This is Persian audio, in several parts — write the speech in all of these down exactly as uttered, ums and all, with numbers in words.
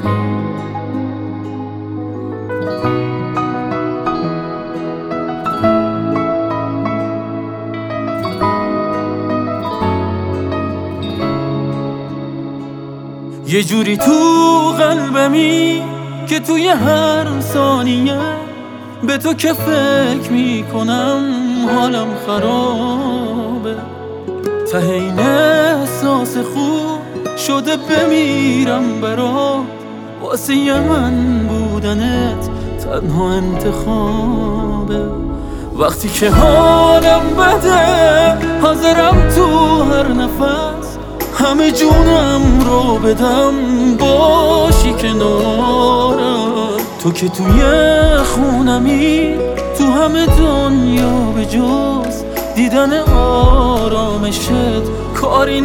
یه جوری تو قلبمی که توی هر ثانیه به تو که فکر میکنم حالم خرابه. ته این احساس خوب شده بمیرم برات، واسه من بودنت تنها انتخابه. وقتی که حالم بده حاضرم تو هر نفس همه جونم رو بدم باشی کنارم. تو که توی خونمی تو همه دنیا به جز دیدن آرامشت کاری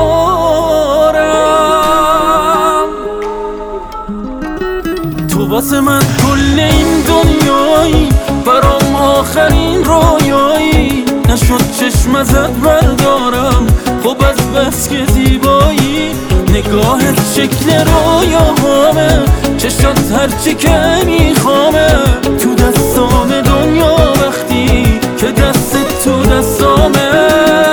ندارم. تو واسه من کل این دنیایی، برام آخرین رویایی. نشد چشم ازت بردارم، خب از بس که زیبایی. نگاهت شکل رویاهامه، چشات هرچی که میخوامه. تو دستام دنیا وقتی که دست تو دستامه.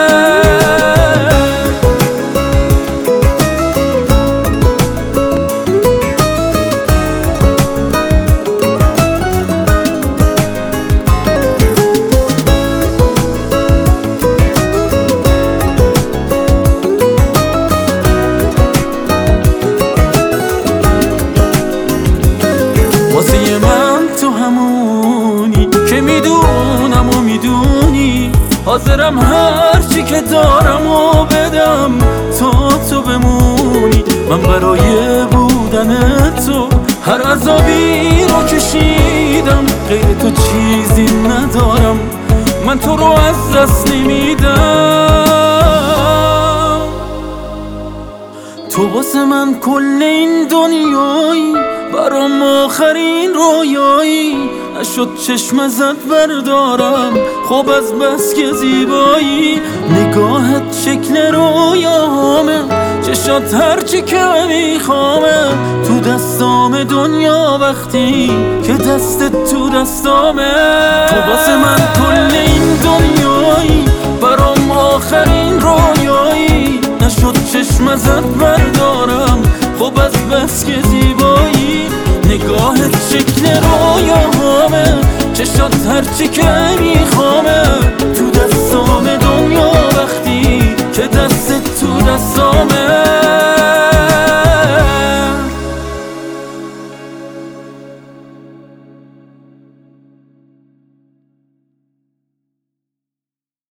واسه من تو همونی که میدونم و میدونی. حاضرم هرچی که دارم و بدم تا تو بمونی. من برای بودن تو هر عذابی رو کشیدم، غیر تو چیزی ندارم، من تو رو از دست نمیدم. تو واسه من کل این دنیایی، برام آخرین رویایی. نشد چشم ازت بردارم، خب از بس که زیبایی. نگاهت شکل رویاهامه، چشات هرچی که میخوامه. تو دستام دنیا وقتی که دست تو دستامه. تو واسه من کل این دنیایی، برام آخرین رویایی. نشد چشم ازت بردارم، خب از بس که زیبایی. نگاهت شکل رویاهامه، چشات هرچی که میخوامه. تو دستام دنیا وقتی که دست تو دستامه.